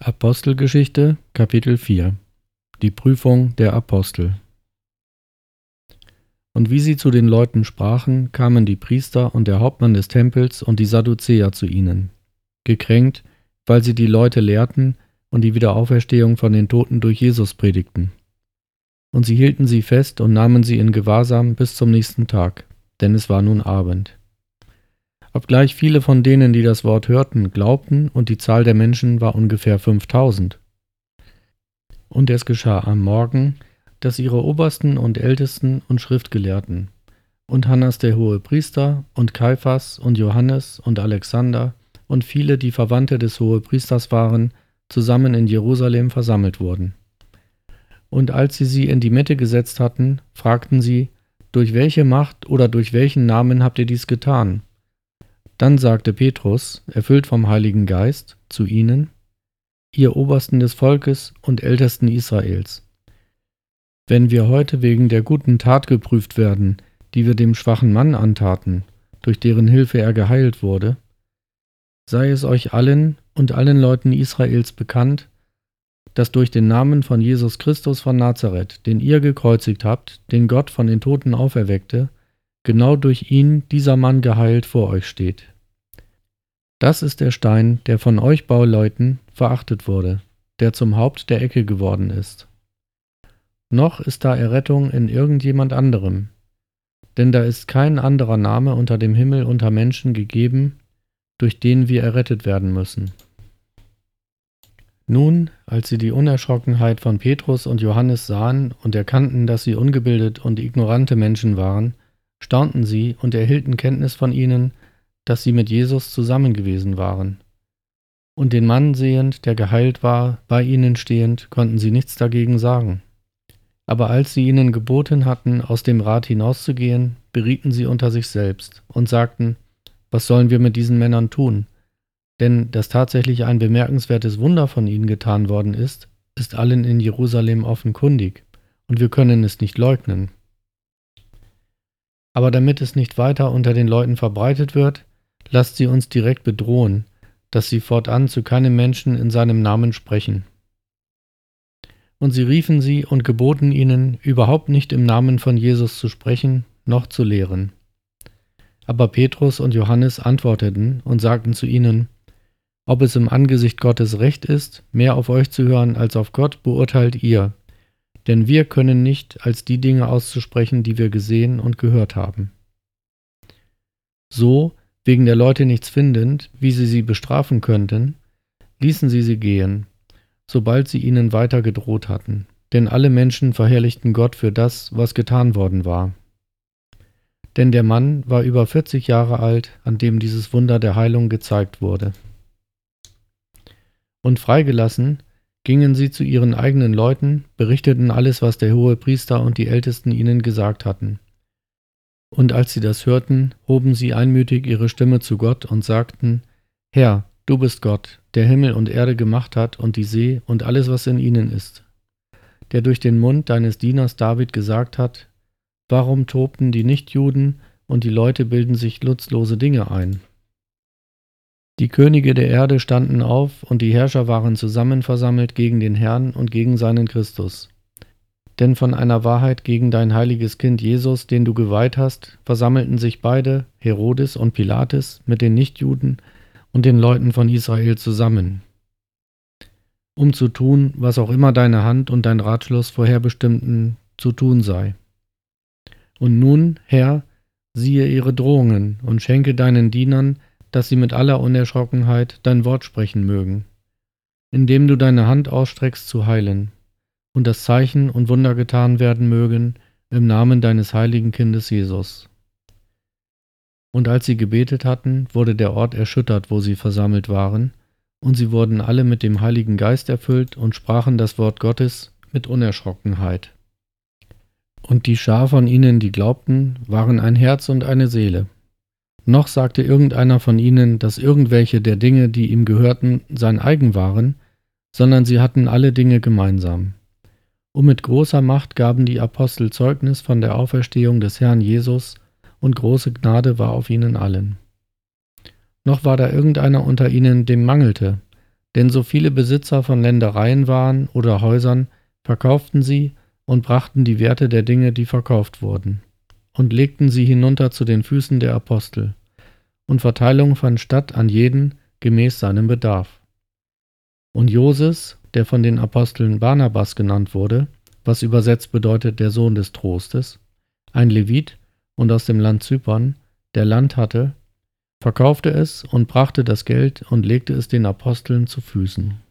Apostelgeschichte, Kapitel 4 Die Prüfung der Apostel. Und wie sie zu den Leuten sprachen, kamen die Priester und der Hauptmann des Tempels und die Sadduzäer zu ihnen, gekränkt, weil sie die Leute lehrten und die Wiederauferstehung von den Toten durch Jesus predigten. Und sie hielten sie fest und nahmen sie in Gewahrsam bis zum nächsten Tag, denn es war nun Abend. Obgleich viele von denen, die das Wort hörten, glaubten, und die Zahl der Menschen war ungefähr 5000. Und es geschah am Morgen, dass ihre Obersten und Ältesten und Schriftgelehrten und Hannas der Hohepriester und Kaiphas und Johannes und Alexander und viele, die Verwandte des Hohepriesters waren, zusammen in Jerusalem versammelt wurden. Und als sie in die Mitte gesetzt hatten, fragten sie, durch welche Macht oder durch welchen Namen habt ihr dies getan? Dann sagte Petrus, erfüllt vom Heiligen Geist, zu ihnen, ihr Obersten des Volkes und Ältesten Israels, wenn wir heute wegen der guten Tat geprüft werden, die wir dem schwachen Mann antaten, durch deren Hilfe er geheilt wurde, sei es euch allen und allen Leuten Israels bekannt, dass durch den Namen von Jesus Christus von Nazareth, den ihr gekreuzigt habt, den Gott von den Toten auferweckte, genau durch ihn dieser Mann geheilt vor euch steht. Das ist der Stein, der von euch Bauleuten verachtet wurde, der zum Haupt der Ecke geworden ist. Noch ist da Errettung in irgendjemand anderem, denn da ist kein anderer Name unter dem Himmel unter Menschen gegeben, durch den wir errettet werden müssen. Nun, als sie die Unerschrockenheit von Petrus und Johannes sahen und erkannten, dass sie ungebildet und ignorante Menschen waren, staunten sie und erhielten Kenntnis von ihnen, dass sie mit Jesus zusammen gewesen waren. Und den Mann sehend, der geheilt war, bei ihnen stehend, konnten sie nichts dagegen sagen. Aber als sie ihnen geboten hatten, aus dem Rat hinauszugehen, berieten sie unter sich selbst und sagten, was sollen wir mit diesen Männern tun? Denn dass tatsächlich ein bemerkenswertes Wunder von ihnen getan worden ist allen in Jerusalem offenkundig, und wir können es nicht leugnen. Aber damit es nicht weiter unter den Leuten verbreitet wird, lasst sie uns direkt bedrohen, dass sie fortan zu keinem Menschen in seinem Namen sprechen. Und sie riefen sie und geboten ihnen, überhaupt nicht im Namen von Jesus zu sprechen, noch zu lehren. Aber Petrus und Johannes antworteten und sagten zu ihnen, ob es im Angesicht Gottes recht ist, mehr auf euch zu hören als auf Gott, beurteilt ihr, denn wir können nicht als die Dinge auszusprechen, die wir gesehen und gehört haben. So, wegen der Leute nichts findend, wie sie bestrafen könnten, ließen sie gehen, sobald sie ihnen weiter gedroht hatten. Denn alle Menschen verherrlichten Gott für das, was getan worden war. Denn der Mann war über 40 Jahre alt, an dem dieses Wunder der Heilung gezeigt wurde. Und freigelassen gingen sie zu ihren eigenen Leuten, berichteten alles, was der Hohepriester und die Ältesten ihnen gesagt hatten. Und als sie das hörten, hoben sie einmütig ihre Stimme zu Gott und sagten, Herr, du bist Gott, der Himmel und Erde gemacht hat und die See und alles, was in ihnen ist, der durch den Mund deines Dieners David gesagt hat, warum tobten die Nichtjuden und die Leute bilden sich nutzlose Dinge ein? Die Könige der Erde standen auf und die Herrscher waren zusammen versammelt gegen den Herrn und gegen seinen Christus. Denn von einer Wahrheit gegen dein heiliges Kind Jesus, den du geweiht hast, versammelten sich beide, Herodes und Pilates, mit den Nichtjuden und den Leuten von Israel zusammen, um zu tun, was auch immer deine Hand und dein Ratschluss vorherbestimmten zu tun sei. Und nun, Herr, siehe ihre Drohungen und schenke deinen Dienern, dass sie mit aller Unerschrockenheit dein Wort sprechen mögen, indem du deine Hand ausstreckst zu heilen, und das Zeichen und Wunder getan werden mögen im Namen deines heiligen Kindes Jesus. Und als sie gebetet hatten, wurde der Ort erschüttert, wo sie versammelt waren, und sie wurden alle mit dem Heiligen Geist erfüllt und sprachen das Wort Gottes mit Unerschrockenheit. Und die Schar von ihnen, die glaubten, waren ein Herz und eine Seele. Noch sagte irgendeiner von ihnen, dass irgendwelche der Dinge, die ihm gehörten, sein eigen waren, sondern sie hatten alle Dinge gemeinsam. Und mit großer Macht gaben die Apostel Zeugnis von der Auferstehung des Herrn Jesus, und große Gnade war auf ihnen allen. Noch war da irgendeiner unter ihnen, dem mangelte, Denn so viele Besitzer von Ländereien waren oder Häusern, verkauften sie und brachten die Werte der Dinge, die verkauft wurden, und legten sie hinunter zu den Füßen der Apostel. Und Verteilung fand statt an jeden gemäß seinem Bedarf. Und Joses, der von den Aposteln Barnabas genannt wurde, was übersetzt bedeutet der Sohn des Trostes, ein Levit und aus dem Land Zypern, der Land hatte, verkaufte es und brachte das Geld und legte es den Aposteln zu Füßen.